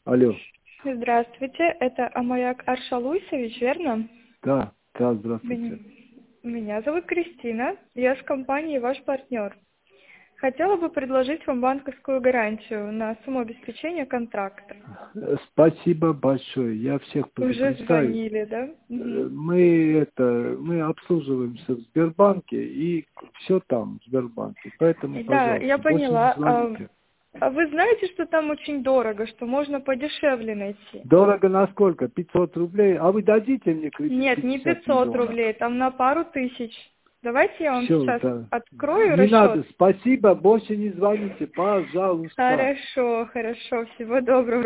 Алло. Здравствуйте, это Амаяк Аршалуйсович, верно? Да, здравствуйте. Меня зовут Кристина, я с компании «Ваш партнер». Хотела бы предложить вам банковскую гарантию на самообеспечение контракта. Спасибо большое. Я всех Уже предупреждаю. звонили, да? Мгм. Мы обслуживаемся в Сбербанке и все там, в Сбербанке. Поэтому, Да, я пожалуйста, больше не поняла. звоните. А вы знаете, что там очень дорого, что можно подешевле найти? Дорого на сколько? 500 рублей? А вы дадите мне кредит Нет, не 50 500 миллионов? рублей, там на пару тысяч. Давайте я вам Все, сейчас да. открою Не расчет. надо, спасибо, больше не звоните, пожалуйста. Хорошо, хорошо, всего доброго.